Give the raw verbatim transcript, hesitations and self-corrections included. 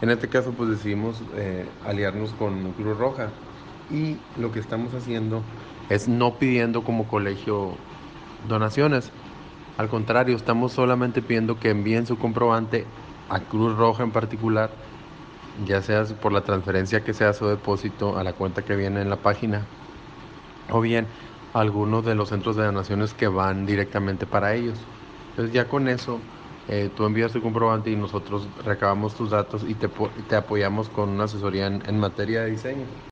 En este caso, pues decidimos eh, aliarnos con Cruz Roja y lo que estamos haciendo es no pidiendo como colegio donaciones. Al contrario, estamos solamente pidiendo que envíen su comprobante a Cruz Roja en particular, ya sea por la transferencia que sea su depósito a la cuenta que viene en la página, o bien a algunos de los centros de donaciones que van directamente para ellos. Entonces ya con eso, eh, tú envías tu comprobante y nosotros recabamos tus datos y te, po- te apoyamos con una asesoría en en materia de diseño.